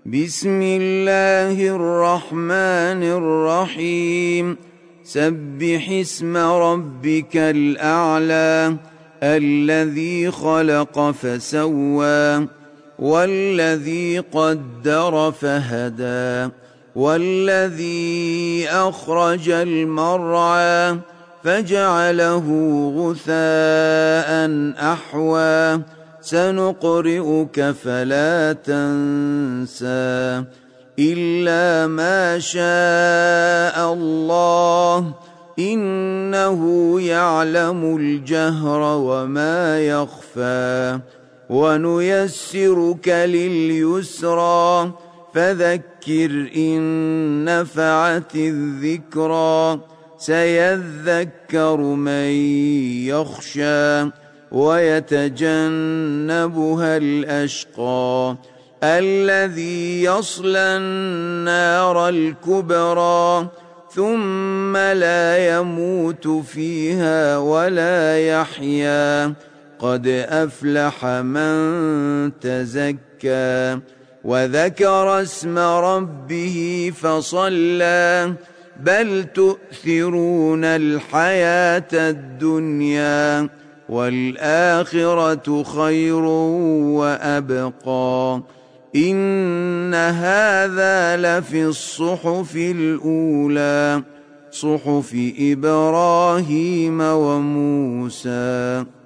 بسم الله الرحمن الرحيم سبح اسم ربك الأعلى الذي خلق فسوى والذي قدر فهدى والذي أخرج المرعى فجعله غثاء أحوى سنقرئك فلا تنسى إلا ما شاء الله إنه يعلم الجهر وما يخفى ونيسرك لليسرى فذكر إن نفعت الذكرى سيذكر من يخشى ويتجنبها الأشقى الذي يصلى النار الكبرى ثم لا يموت فيها ولا يحيا قد أفلح من تزكى وذكر اسم ربه فصلى بل تؤثرون الحياة الدنيا والآخرة خير وأبقى إن هذا لفي الصحف الأولى صحف إبراهيم وموسى.